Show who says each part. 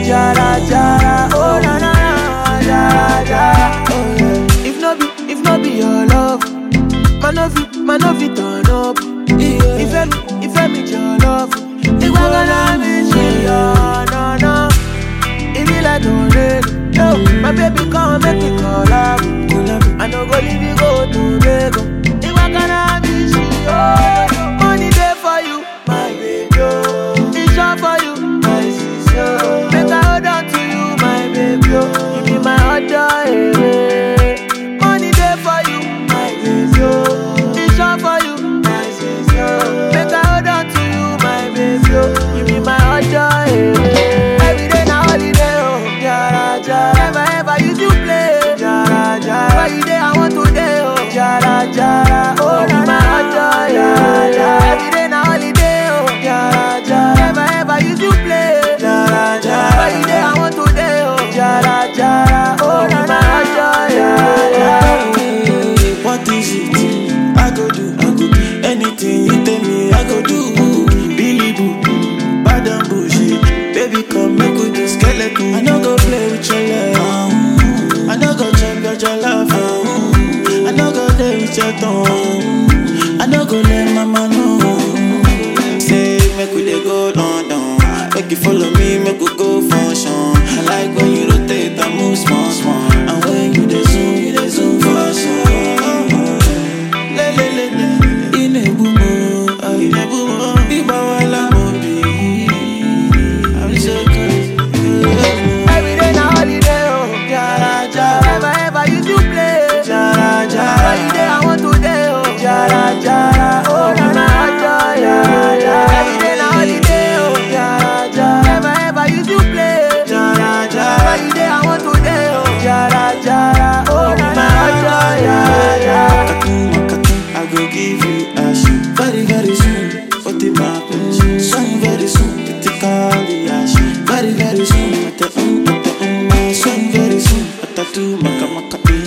Speaker 1: Jara jara, oh na na na, jara jara, oh yeah. If no be your love, man no fit turn up. If I meet your love, it was gonna be she, oh no no. It be like no rain, yo. My baby come make me collab. I no go leave you go to Lagos. It was gonna be she, oh no. Money there for you, my baby, oh. It's all for you, my sister. Make I hold on to you, my baby, oh. You be my other, money there for you, my baby, oh. It's all for you, my sister. Make I hold on to you, my baby, oh. You be my other, every day na holiday, oh. Jara jara, never use you play. Jara jara, why you there? I want to day, oh. Jara jara, oh na my other, jara. Every day na holiday, oh. Jara jara, never use you play. Jara jara, why you there? I want to day, oh. Jara jara, oh na my other, jara.
Speaker 2: What is it? I go do anything you tell me. I go do. Billy Boo, bad and bullshit. Baby, come make we do skeleton. I no go play with your love. I no go check your love. I no go play with your tongue. I no go let mama know. Say make we dey go London. Make you follow me, make we go function. I like when you rotate and move small small. And when you dey zoom for sure. In a boom, Biba wala mobi. I'm so crazy.
Speaker 1: Every day na holiday, oh. Jara jara, never use you play. Jara jara, every day I want to day, oh. Jara jara, oh na na jara jara. Every day na holiday, oh. Jara jara, never use you play. Jara jara, every day I want to day, oh. Jara jara, oh na na jara jara.
Speaker 2: I go give you a shoe very very soon. What the happen? Soon very soon. Critically ash. Very very soon. Soon very soon. Tattoo maka